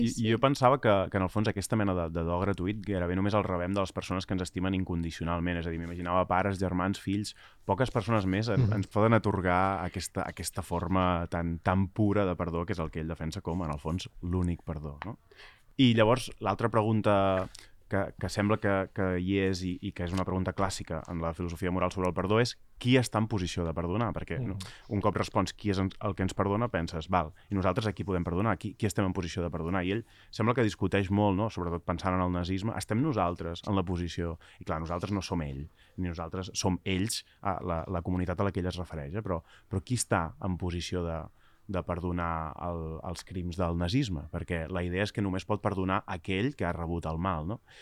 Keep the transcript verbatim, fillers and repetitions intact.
I, sí. I jo pensava que, que en el fons aquesta mena de, de do gratuït gairebé només el rebem de les persones que ens estimen incondicionalment, és a dir, m'imaginava pares, germans, fills, poques persones més en, ens poden atorgar aquesta, aquesta forma tan, tan pura de perdó, que és el que ell defensa com, en el fons, l'únic perdó, no? I llavors, l'altra pregunta que, que sembla que, que hi és i, i que és una pregunta clàssica en la filosofia moral sobre el perdó és qui està en posició de perdonar? Perquè no, un cop respons qui és el que ens perdona, penses, val, i nosaltres a qui podem perdonar? Qui, qui estem en posició de perdonar? I ell sembla que discuteix molt, no? Sobretot pensant en el nazisme, estem nosaltres en la posició, i clar, nosaltres no som ell, ni nosaltres som ells, la, la comunitat a la que ell es refereix, eh? però, però qui està en posició de, de perdonar el, els crims del nazisme, perquè la idea és que només pot perdonar aquell que ha rebut el mal, no?